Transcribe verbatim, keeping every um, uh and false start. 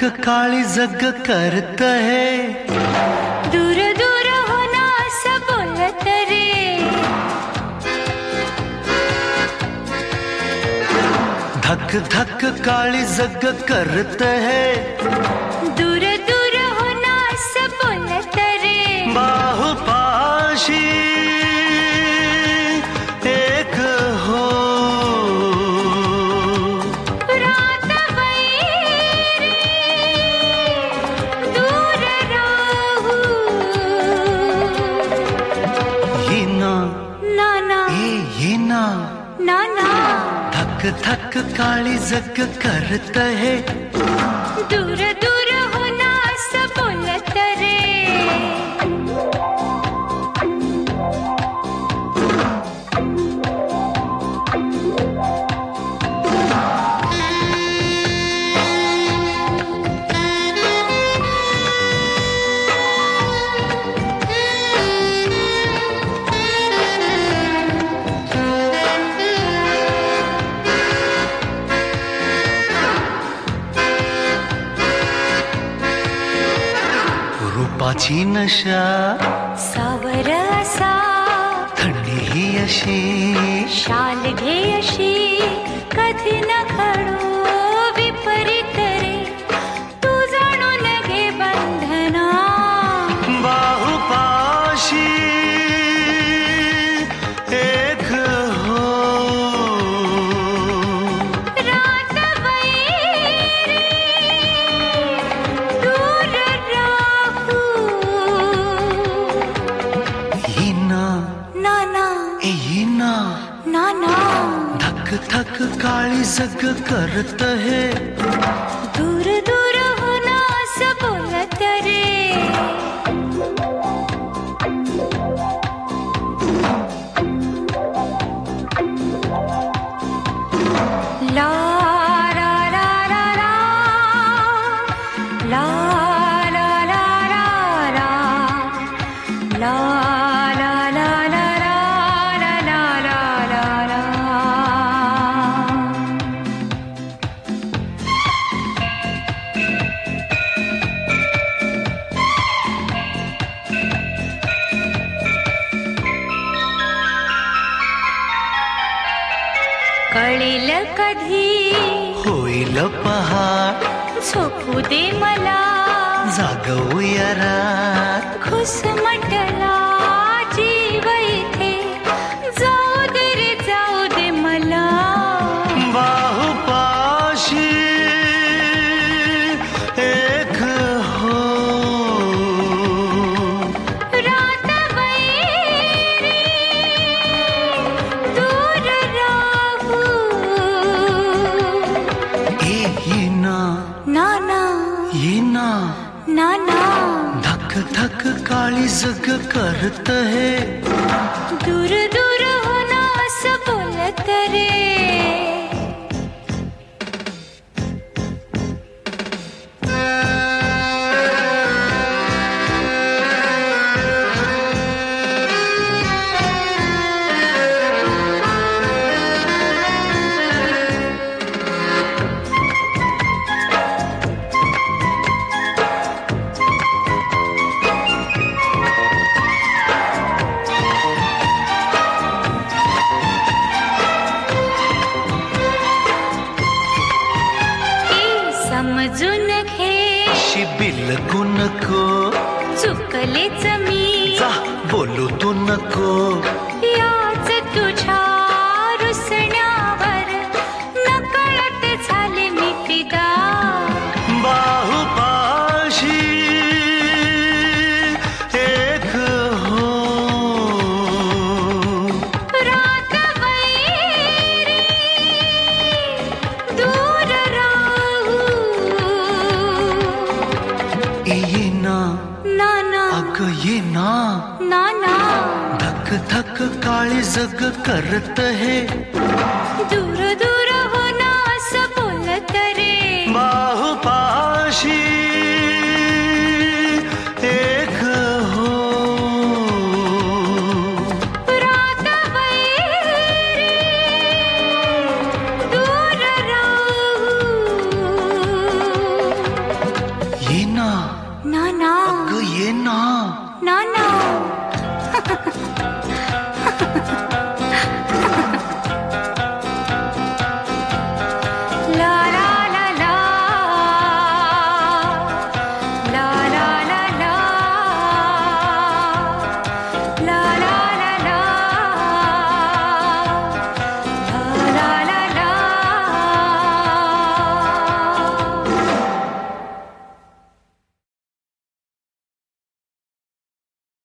काळी जग करत है, दूर दूर होना असं बोलत रे, धक धक काळी जग करत है, दूर दूर होना असं बोलत रे, बाहुपाशी एक हो, रात वैरी दूर राहू, ये ना ना ना ए ये ना, ना ना, धक धक काळी जग करत है, दूर दूर होना असं बोलत रे, रूपाची नशा सावर असा, थंडी ही अशी, शाल घे अशी, कधी न घडो विपरीत रे, तू जाणून घे बंधना, बाहुपाशी एक हो, रात वैरी दूर राहू, ये ना ना ना ए ये ना, ना ना, धक धक काळी जग करत है, दूर दूर होना असं बोलत रे, ला रा रा रा रा, ला ला ला रा रा, ला ला ला ला रा, ला ला ला ला रा. कळेल कधी होईल पहाट, झोपू दे मला, जागवूया रात, घुसमटला जीव इथे, जाऊ दे रे जाऊ दे मला, बाहुपाशी एक हो, रात वैरी दूर राहू, ए ये ना ना ना ये ना, ना ना, धक धक काळी जग करत है, दूर दूर होना असं बोलत रे, समजून घे बिलकू नको, चुकलेच मी, जा बोलू तू नको, याच तुझ्या रुसण्यावर नकळत झाले मी फिदा, बाहुपाशी एक हो, रात वैरी दूर राहू, ये ना ना ना अग ये ना, ना ना, धक धक काळी जग करत है, दूर दूर होना असं बोलत रे, बाहुपाशी एक हो, रात वैरी दूर राहू, अगं ये ना ना ना